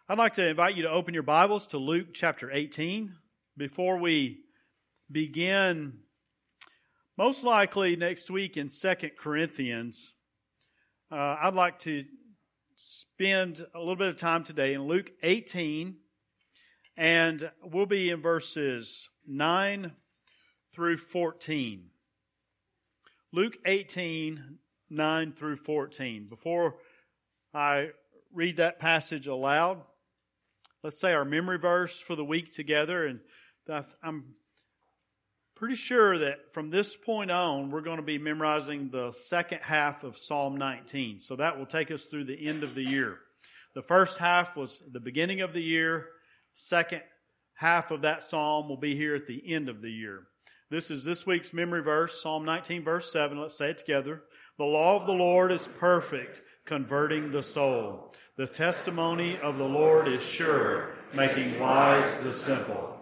I'd like to invite you to open your Bibles to Luke chapter 18. Before we begin, most likely next week in 2 Corinthians, I'd like to spend a little bit of time today in Luke 18, and we'll be in verses 9 through 14. Luke 18, 9 through 14. Before I read that passage aloud, let's say our memory verse for the week together. And I'm pretty sure that from this point on, we're going to be memorizing the second half of Psalm 19. So that will take us through the end of the year. The first half was the beginning of the year. Second half of that psalm will be here at the end of the year. This is this week's memory verse, Psalm 19, verse 7. Let's say it together. The law of the Lord is perfect, converting the soul. The testimony of the Lord is sure, making wise the simple.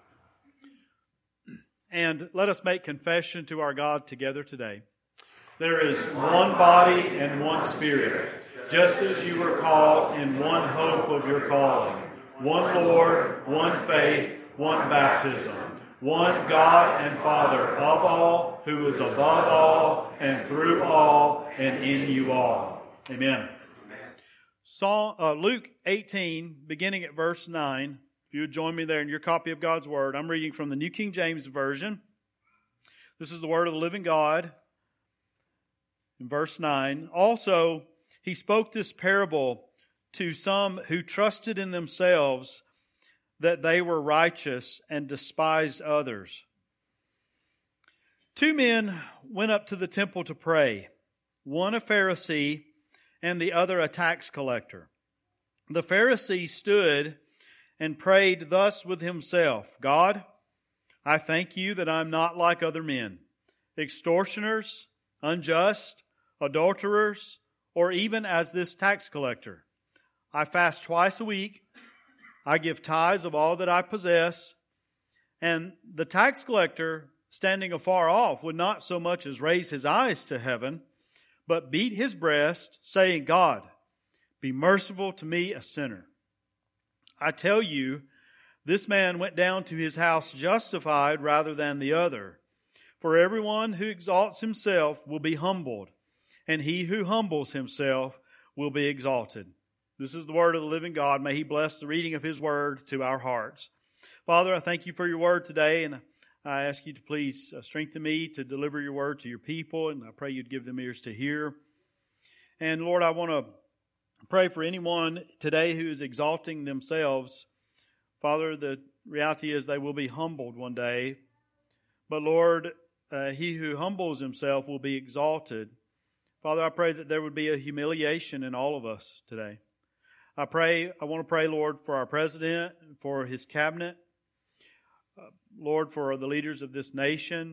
And let us make confession to our God together today. There is one body and one Spirit, just as you were called in one hope of your calling. One Lord, one faith, one baptism. One God and Father of all, who is above all and through all and in you all. Amen. Luke 18, beginning at verse 9. If you would join me there in your copy of God's Word. I'm reading from the New King James Version. This is the Word of the living God. In verse 9. Also, he spoke this parable to some who trusted in themselves that they were righteous and despised others. 2 men went up to the temple to pray, one a Pharisee and the other a tax collector. The Pharisee stood and prayed thus with himself, God, I thank you that I am not like other men, extortioners, unjust, adulterers, or even as this tax collector. I fast twice a week. I give tithes of all that I possess. And the tax collector, standing afar off, would not so much as raise his eyes to heaven, but beat his breast, saying, God, be merciful to me, a sinner. I tell you, this man went down to his house justified rather than the other. For everyone who exalts himself will be humbled, and he who humbles himself will be exalted. This is the word of the living God. May He bless the reading of His word to our hearts. Father, I thank you for your word today, and I ask you to please strengthen me to deliver your word to your people, and I pray you'd give them ears to hear. And Lord, I want to pray for anyone today who is exalting themselves. Father, the reality is they will be humbled one day. But Lord, he who humbles himself will be exalted. Father, I pray that there would be a humiliation in all of us today. I want to pray, Lord, for our president, for his cabinet, Lord, for the leaders of this nation,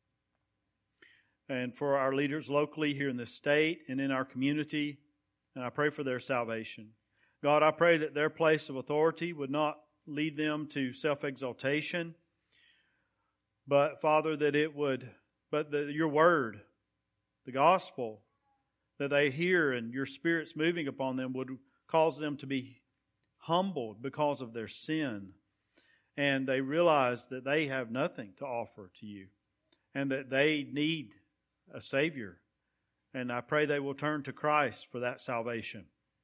and for our leaders locally here in this state and in our community, and I pray for their salvation. God, I pray that their place of authority would not lead them to self-exaltation, but, Father, that your word, the gospel, that they hear and your Spirit's moving upon them would cause them to be humbled because of their sin. And they realize that they have nothing to offer to you and that they need a Savior. And I pray they will turn to Christ for that salvation.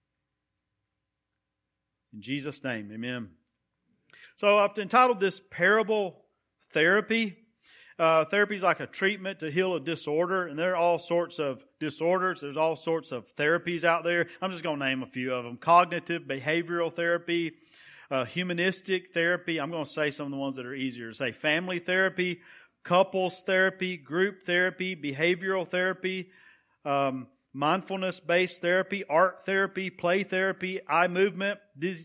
In Jesus' name, amen. So I've entitled this Parable Therapy. Therapy is like a treatment to heal a disorder, and there are all sorts of disorders. There's all sorts of therapies out there. I'm just going to name a few of them. Cognitive behavioral therapy, humanistic therapy. I'm going to say some of the ones that are easier to say. Family therapy, couples therapy, group therapy, behavioral therapy, mindfulness-based therapy, art therapy, play therapy, eye movement,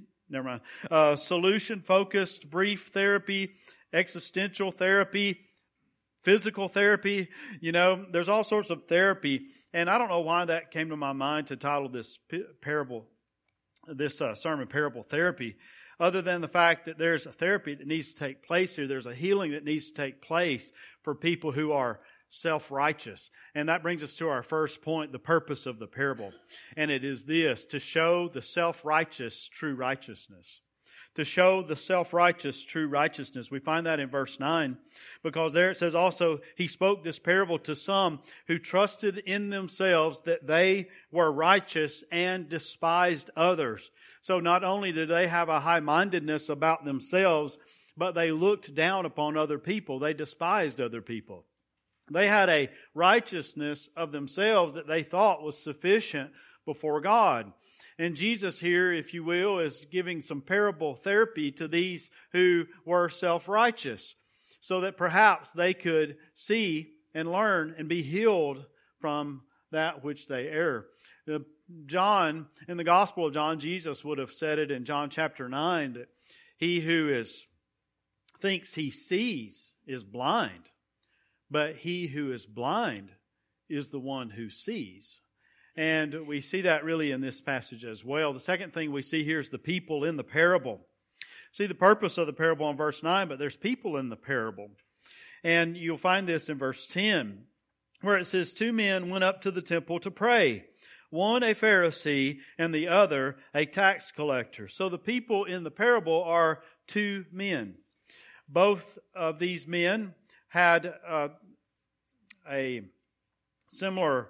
solution-focused brief therapy, existential therapy, physical therapy. There's all sorts of therapy. And I don't know why that came to my mind to title this sermon, Parable Therapy, other than the fact that there's a therapy that needs to take place here. There's a healing that needs to take place for people who are self-righteous. And that brings us to our first point, the purpose of the parable. And it is this, to show the self-righteous true righteousness. To show the self-righteous true righteousness. We find that in verse 9, because there it says also, he spoke this parable to some who trusted in themselves that they were righteous and despised others. So not only did they have a high-mindedness about themselves, but they looked down upon other people. They despised other people. They had a righteousness of themselves that they thought was sufficient before God. And Jesus here, if you will, is giving some parable therapy to these who were self-righteous, so that perhaps they could see and learn and be healed from that which they err. John, in the Gospel of John, Jesus would have said it in John chapter 9, that he who thinks he sees is blind, but he who is blind is the one who sees. And we see that really in this passage as well. The second thing we see here is the people in the parable. See the purpose of the parable in verse 9, but there's people in the parable. And you'll find this in verse 10, where it says, 2 men went up to the temple to pray, one a Pharisee and the other a tax collector. So the people in the parable are 2 men. Both of these men had a similar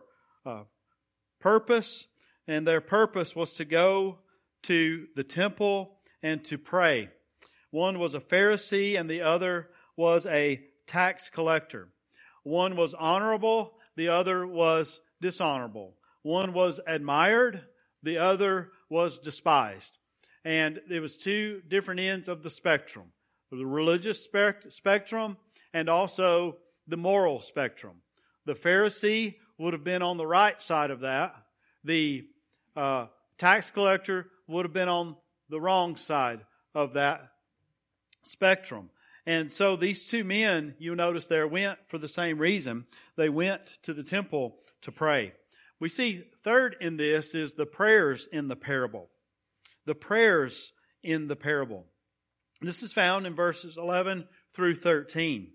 purpose, and their purpose was to go to the temple and to pray. One was a Pharisee and the other was a tax collector. One was honorable, the other was dishonorable. One was admired, the other was despised. And there was 2 different ends of the spectrum. The religious spectrum and also the moral spectrum. The Pharisee would have been on the right side of that. The tax collector would have been on the wrong side of that spectrum. And so these 2 men, you notice there, went for the same reason. They went to the temple to pray. We see third in this is the prayers in the parable. The prayers in the parable. This is found in verses 11 through 13.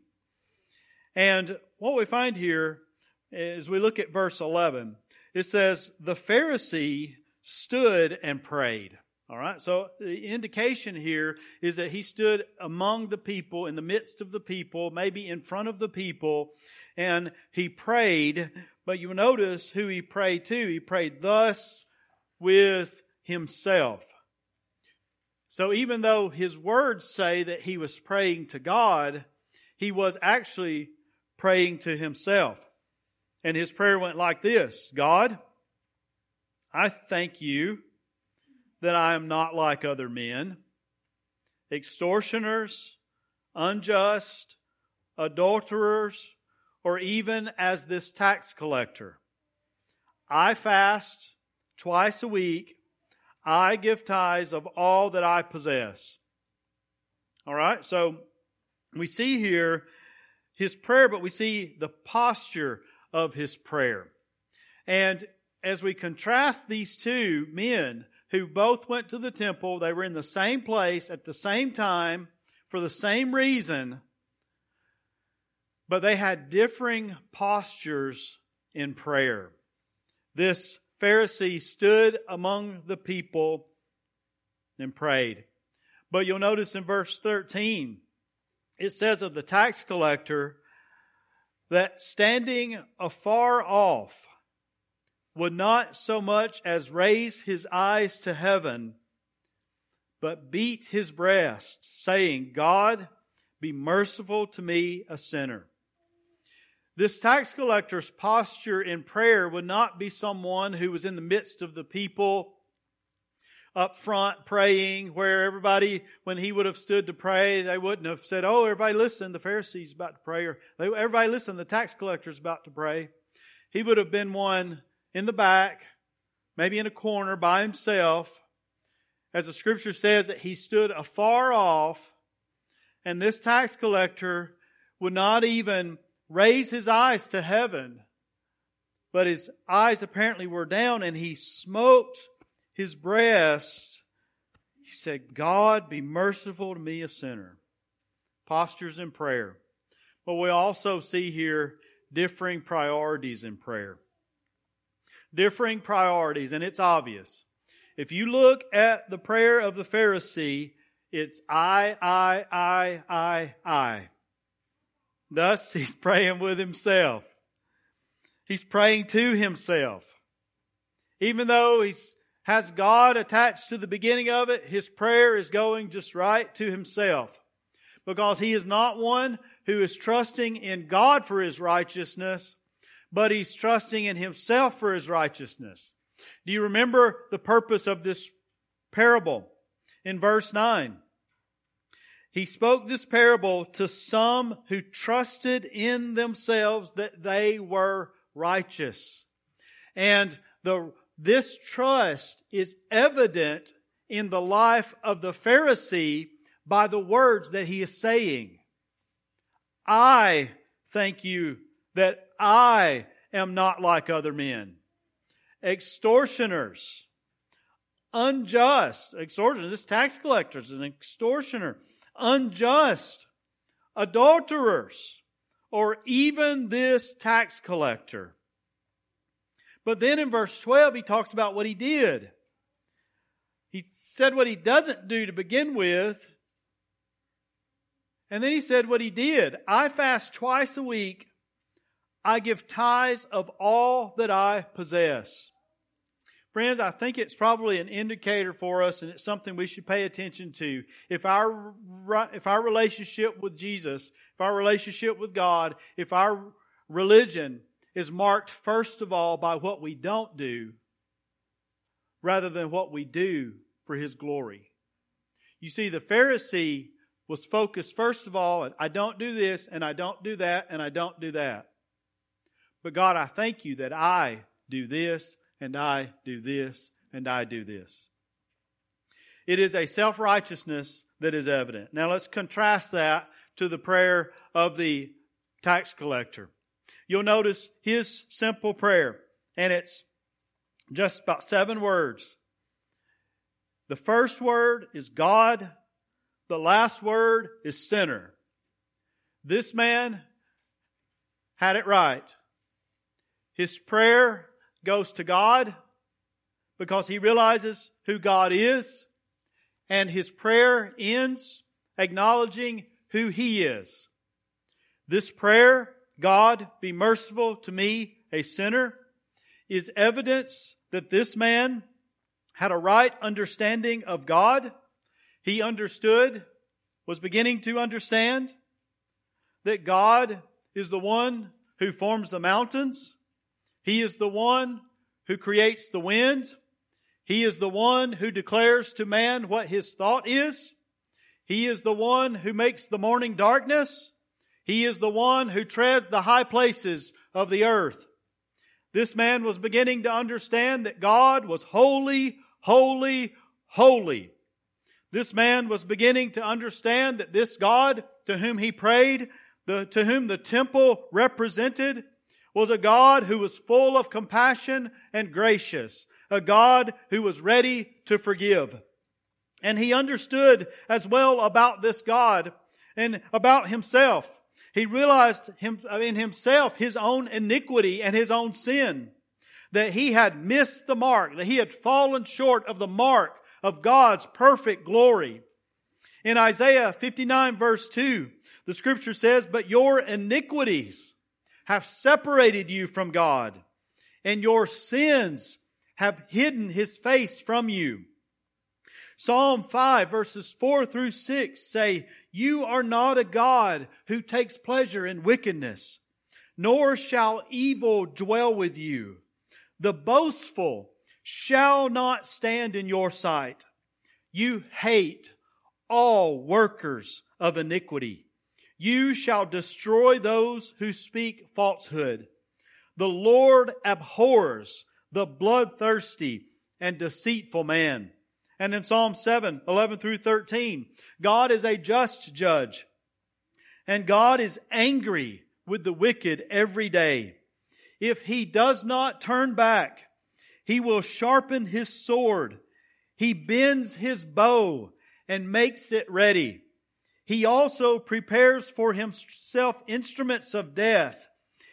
And what we find here, as we look at verse 11, it says, the Pharisee stood and prayed. All right, so the indication here is that he stood among the people, in the midst of the people, maybe in front of the people, and he prayed. But you notice who he prayed to. He prayed thus with himself. So even though his words say that he was praying to God, he was actually praying to himself. And his prayer went like this: God, I thank you that I am not like other men, extortioners, unjust, adulterers, or even as this tax collector. I fast twice a week. I give tithes of all that I possess. All right, so we see here his prayer, but we see the posture of his prayer. And as we contrast these 2 men who both went to the temple, they were in the same place at the same time for the same reason, but they had differing postures in prayer. This Pharisee stood among the people and prayed. But you'll notice in verse 13, it says of the tax collector that standing afar off would not so much as raise his eyes to heaven, but beat his breast, saying, God, be merciful to me, a sinner. This tax collector's posture in prayer would not be someone who was in the midst of the people up front praying, where everybody, when he would have stood to pray, they wouldn't have said, oh, everybody listen, the Pharisee's about to pray, or everybody listen, the tax collector's about to pray. He would have been one in the back, maybe in a corner by himself, as the Scripture says that he stood afar off, and this tax collector would not even raise his eyes to heaven, but his eyes apparently were down, and he smote his breast. He said, God, be merciful to me, a sinner. Postures in prayer. But we also see here differing priorities in prayer. Differing priorities, and it's obvious. If you look at the prayer of the Pharisee, it's I. Thus, he's praying with himself. He's praying to himself. Even though he has God attached to the beginning of it, his prayer is going just right to himself. Because he is not one who is trusting in God for his righteousness, but he's trusting in himself for his righteousness. Do you remember the purpose of this parable? In verse 9, he spoke this parable to some who trusted in themselves that they were righteous. And this trust is evident in the life of the Pharisee by the words that he is saying. I thank you that I am not like other men. Extortioners. Unjust. Extortioner. This tax collector is an extortioner. Unjust. Adulterers. Or even this tax collector. But then in verse 12 he talks about what he did. He said what he doesn't do to begin with. And then he said what he did. I fast twice a week. I give tithes of all that I possess. Friends, I think it's probably an indicator for us, and it's something we should pay attention to. If our relationship with Jesus, if our relationship with God, if our religion is marked first of all by what we don't do, rather than what we do for His glory. You see, the Pharisee was focused first of all, I don't do this, and I don't do that, and I don't do that. But God, I thank you that I do this, and I do this, and I do this. It is a self-righteousness that is evident. Now let's contrast that to the prayer of the tax collector. You'll notice his simple prayer, and it's just about 7 words. The first word is God. The last word is sinner. This man had it right. His prayer goes to God because he realizes who God is, and his prayer ends acknowledging who He is. This prayer, God, be merciful to me, a sinner, is evidence that this man had a right understanding of God. He understood, was beginning to understand, that God is the one who forms the mountains. He is the one who creates the wind. He is the one who declares to man what his thought is. He is the one who makes the morning darkness. He is the one who treads the high places of the earth. This man was beginning to understand that God was holy, holy, holy. This man was beginning to understand that this God to whom he prayed, to whom the temple represented, was a God who was full of compassion and gracious, a God who was ready to forgive. And he understood as well about this God and about himself. He realized in himself his own iniquity and his own sin, that he had missed the mark, that he had fallen short of the mark of God's perfect glory. In Isaiah 59 verse 2, the scripture says, "But your iniquities have separated you from God, and your sins have hidden His face from you." Psalm 5 verses 4 through 6 say, "You are not a God who takes pleasure in wickedness, nor shall evil dwell with you. The boastful shall not stand in your sight. You hate all workers of iniquity. You shall destroy those who speak falsehood. The Lord abhors the bloodthirsty and deceitful man." And in Psalm 7, 11 through 13, God is a just judge, and God is angry with the wicked every day. If he does not turn back, He will sharpen His sword. He bends His bow and makes it ready. He also prepares for Himself instruments of death.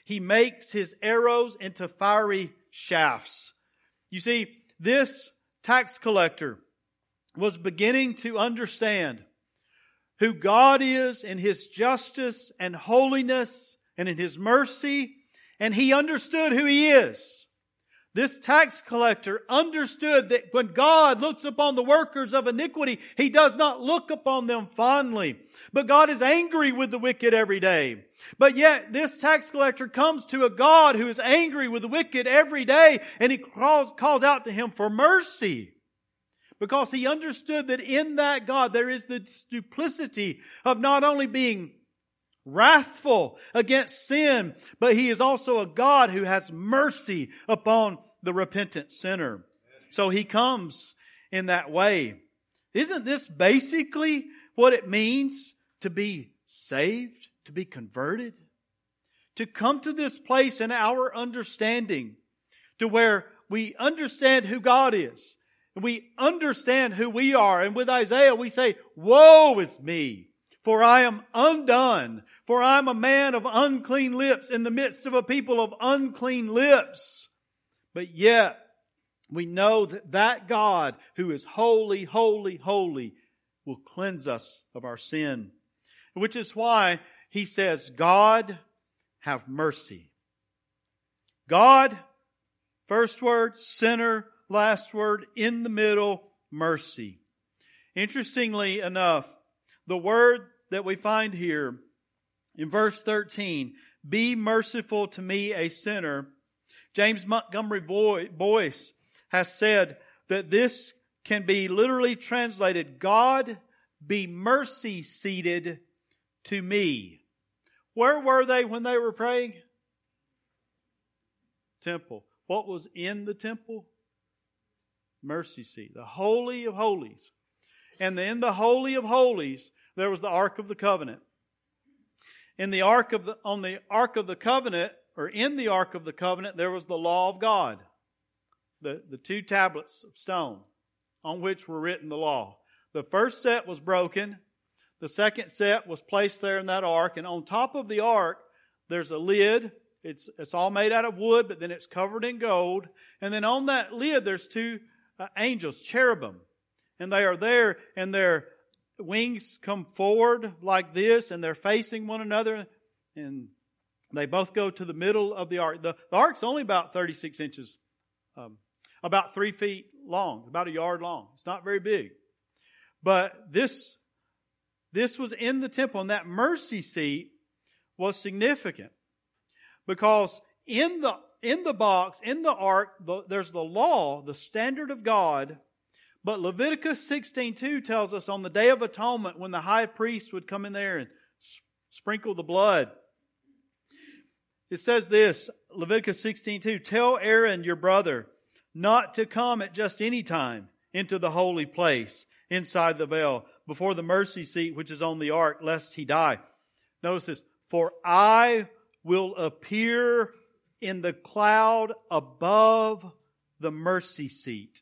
He makes His arrows into fiery shafts. You see, this tax collector was beginning to understand who God is in His justice and holiness and in His mercy, and he understood who He is. This tax collector understood that when God looks upon the workers of iniquity, He does not look upon them fondly. But God is angry with the wicked every day. But yet this tax collector comes to a God who is angry with the wicked every day, and he calls out to Him for mercy. Because he understood that in that God there is the duplicity of not only being wrathful against sin, but He is also a God who has mercy upon the repentant sinner. So He comes in that way. Isn't this basically what it means to be saved, to be converted? To come to this place in our understanding to where we understand who God is. We understand who we are. And with Isaiah we say, woe is me, for I am undone. For I am a man of unclean lips in the midst of a people of unclean lips. But yet we know that that God who is holy, holy, holy will cleanse us of our sin. Which is why He says, God, have mercy. God, first word, sinner, last word, in the middle, mercy. Interestingly enough, the word that we find here in verse 13, be merciful to me, a sinner. James Montgomery Boyce has said that this can be literally translated, God, be mercy seated to me. Where were they when they were praying? Temple. What was in the temple? Mercy seat, the Holy of Holies. And in the Holy of Holies, there was the Ark of the Covenant. On the Ark of the Covenant, or in the Ark of the Covenant, there was the law of God. The 2 tablets of stone on which were written the law. The first set was broken. The second set was placed there in that ark. And on top of the ark, there's a lid. It's all made out of wood, but then it's covered in gold. And then on that lid, there's 2 angels, cherubim. And they are there, and their wings come forward like this, and they're facing one another. And they both go to the middle of the ark. The ark's only about 36 inches, about 3 feet long, about a yard long. It's not very big. But this was in the temple, and that mercy seat was significant. Because in the box, in the ark, there's the law, the standard of God. But Leviticus 16:2 tells us on the Day of Atonement, when the high priest would come in there and sprinkle the blood, it says this, Leviticus 16:2, tell Aaron your brother not to come at just any time into the holy place inside the veil before the mercy seat which is on the ark, lest he die. Notice this, for I will appear in the cloud above the mercy seat.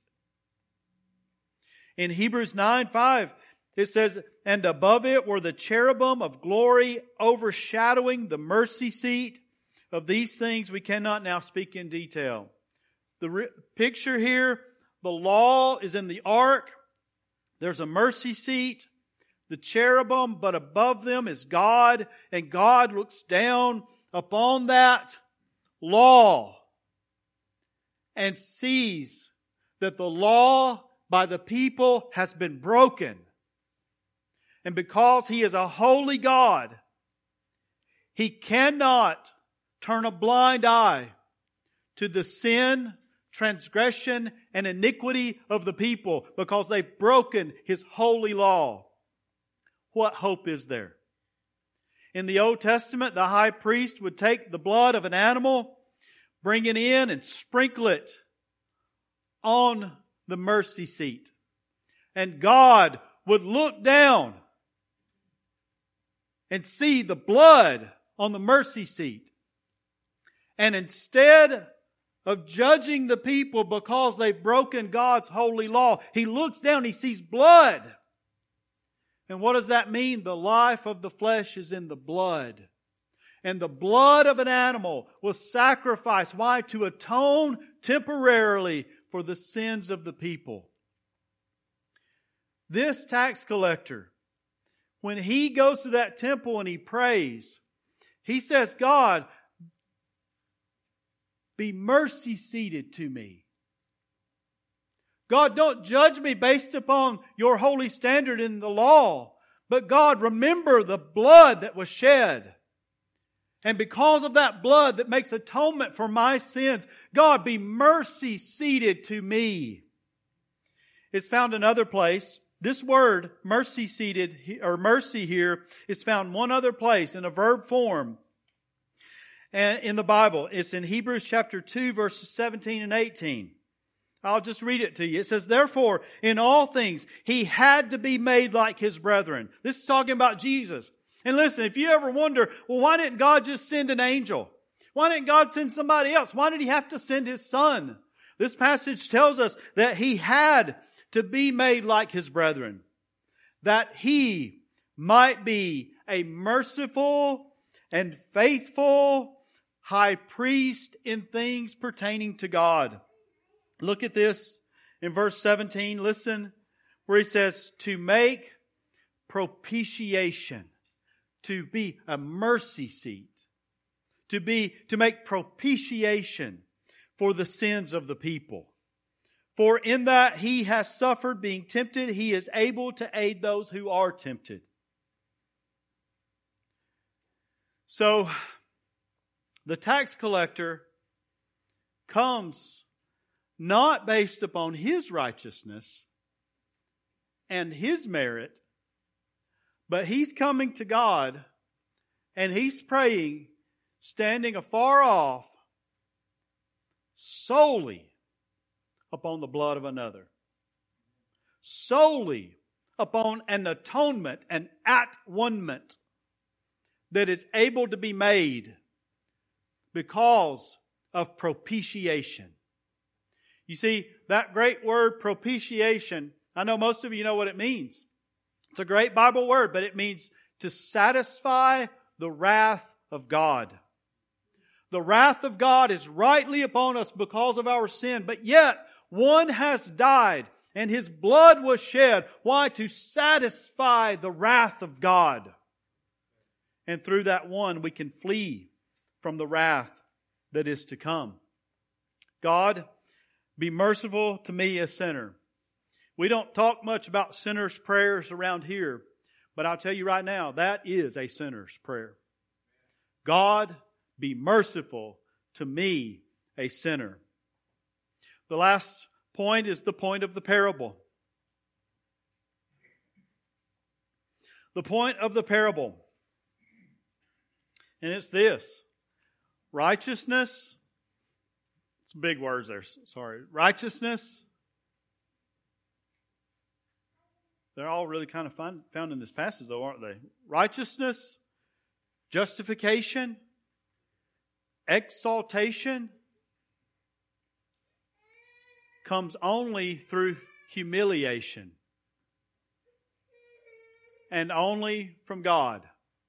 In Hebrews 9:5, it says, and above it were the cherubim of glory overshadowing the mercy seat. Of these things we cannot now speak in detail. The picture here, the law is in the ark. There's a mercy seat. The cherubim, but above them is God. And God looks down upon that law and sees that the law by the people has been broken. And because He is a holy God, He cannot turn a blind eye to the sin, transgression, and iniquity of the people because they've broken His holy law. What hope is there? In the Old Testament, the high priest would take the blood of an animal, bring it in and sprinkle it on the mercy seat. And God would look down and see the blood on the mercy seat. And instead of judging the people because they've broken God's holy law, He looks down, He sees blood. And what does that mean? The life of the flesh is in the blood. And the blood of an animal was sacrificed. Why? To atone temporarily for the sins of the people. This tax collector, when he goes to that temple and he prays, he says, God, be mercy seated to me. God, don't judge me based upon your holy standard in the law. But God, remember the blood that was shed. And because of that blood that makes atonement for my sins, God, be mercy seated to me. It's found another place. This word, mercy seated, or mercy here, is found one other place in a verb form. And in the Bible, it's in Hebrews chapter 2, verses 17 and 18. I'll just read it to you. It says, therefore, in all things, He had to be made like His brethren. This is talking about Jesus. And listen, if you ever wonder, well, why didn't God just send an angel? Why didn't God send somebody else? Why did He have to send His Son? This passage tells us that He had to be made like His brethren, that He might be a merciful and faithful high priest in things pertaining to God. Look at this in verse 17. Listen, where he says, to make propitiation, to be a mercy seat, to make propitiation for the sins of the people. For in that He has suffered being tempted, He is able to aid those who are tempted. So, the tax collector comes not based upon his righteousness and his merit, but he's coming to God and he's praying, standing afar off, solely upon the blood of another. Solely upon an atonement, an at-one-ment that is able to be made because of propitiation. You see, that great word propitiation, I know most of you know what it means. It's a great Bible word, but it means to satisfy the wrath of God. The wrath of God is rightly upon us because of our sin, but yet one has died and His blood was shed. Why? To satisfy the wrath of God. And through that one we can flee from the wrath that is to come. God, be merciful to me, a sinner. We don't talk much about sinners' prayers around here, but I'll tell you right now, that is a sinner's prayer. God, be merciful to me, a sinner. The last point is the point of the parable. The point of the parable. And it's this. Righteousness. It's big words there. Sorry. Righteousness. They're all really kind of found in this passage though, aren't they? Righteousness, justification, exaltation comes only through humiliation and only from God,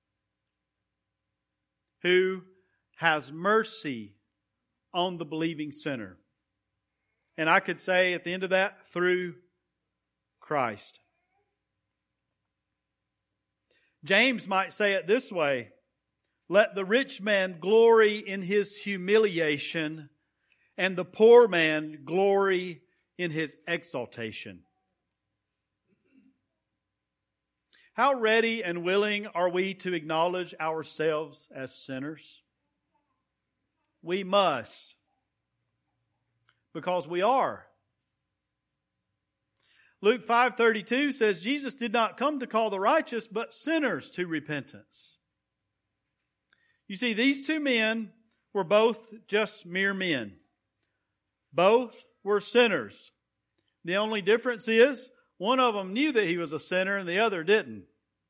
who has mercy on the believing sinner. And I could say at the end of that, through Christ. James might say it this way: let the rich man glory in his humiliation, and the poor man glory in his exaltation. How ready and willing are we to acknowledge ourselves as sinners? We must, because we are. Luke 5:32 says Jesus did not come to call the righteous, but sinners to repentance. You see, these two men were both just mere men. Both were sinners. The only difference is one of them knew that he was a sinner and the other didn't.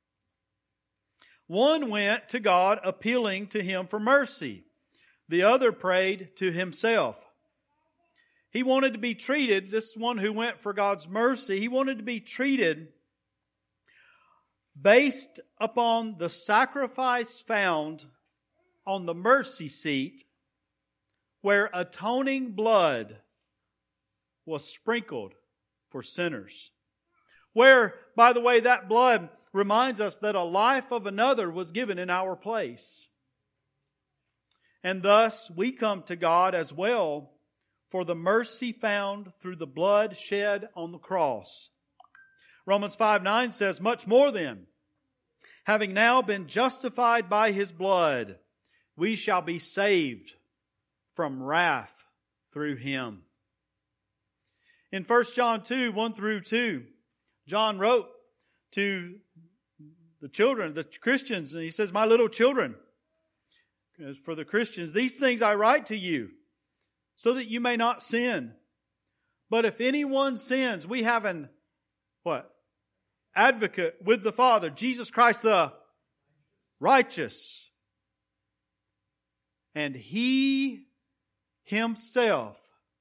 One went to God appealing to Him for mercy. The other prayed to himself. He wanted to be treated, this one who went for God's mercy, he wanted to be treated based upon the sacrifice found on the mercy seat where atoning blood was sprinkled for sinners. Where, by the way, that blood reminds us that a life of another was given in our place. And thus we come to God as well for the mercy found through the blood shed on the cross. Romans 5:9 says, much more then, having now been justified by His blood, we shall be saved from wrath through Him. In 1 John 2, 1 through 2, John wrote to the children, the Christians, and he says, my little children, as for the Christians, these things I write to you, so that you may not sin. But if anyone sins, we have an, what? Advocate with the Father, Jesus Christ the righteous. And He Himself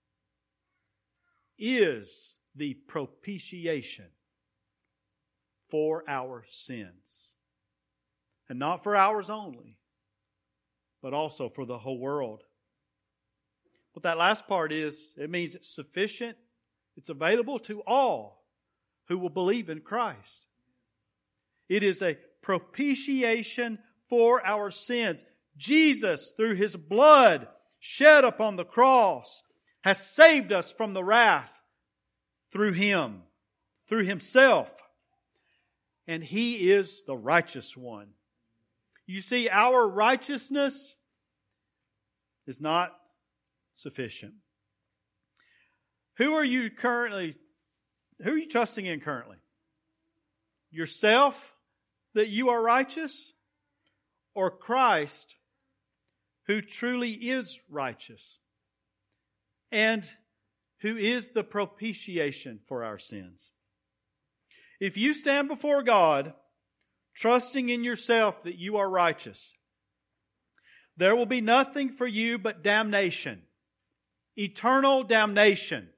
is the propitiation for our sins. And not for ours only, but also for the whole world. What that last part is, it means it's sufficient. It's available to all who will believe in Christ. It is a propitiation for our sins. Jesus, through His blood shed upon the cross, has saved us from the wrath through Him, through Himself. And He is the righteous one. You see, our righteousness is not sufficient. Who are you trusting in currently? Yourself, that you are righteous? Or Christ, who truly is righteous and who is the propitiation for our sins? If you stand before God trusting in yourself that you are righteous, there will be nothing for you but damnation, eternal damnation.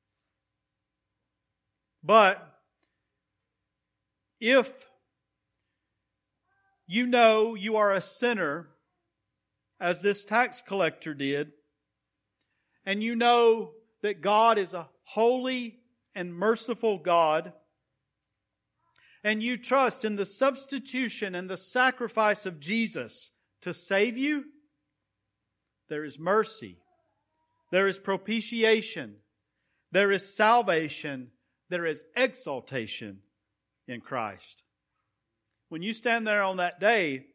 But if you know you are a sinner, as this tax collector did, and you know that God is a holy and merciful God, and you trust in the substitution and the sacrifice of Jesus to save you, there is mercy, there is propitiation, there is salvation, there is exaltation in Christ. When you stand there on that day,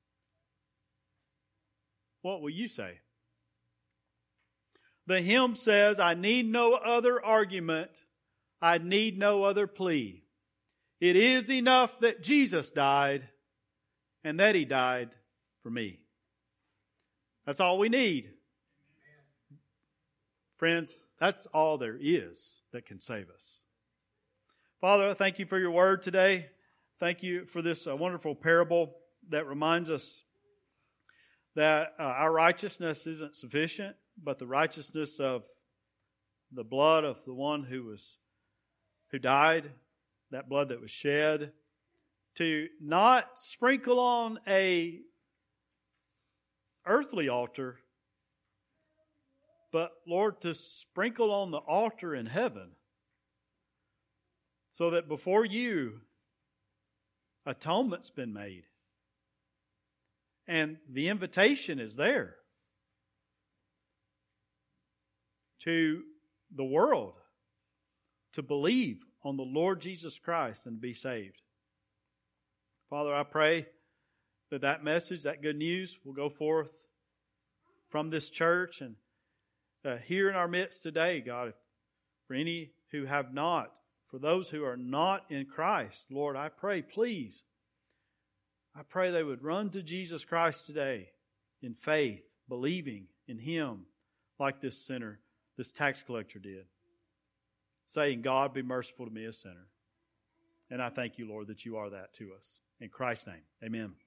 what will you say? The hymn says, I need no other argument, I need no other plea. It is enough that Jesus died and that He died for me. That's all we need. Friends, that's all there is that can save us. Father, I thank You for Your word today. Thank You for this wonderful parable that reminds us that our righteousness isn't sufficient, but the righteousness of the blood of the one who died, that blood that was shed, to not sprinkle on a earthly altar, but Lord, to sprinkle on the altar in heaven, so that before You, atonement's been made. And the invitation is there to the world to believe on the Lord Jesus Christ and be saved. Father, I pray that that message, that good news, will go forth from this church and here in our midst today, God, for any who have not, for those who are not in Christ, Lord, I pray, please, I pray they would run to Jesus Christ today in faith, believing in Him like this sinner, this tax collector did, saying, God, be merciful to me, a sinner. And I thank You, Lord, that You are that to us. In Christ's name, amen.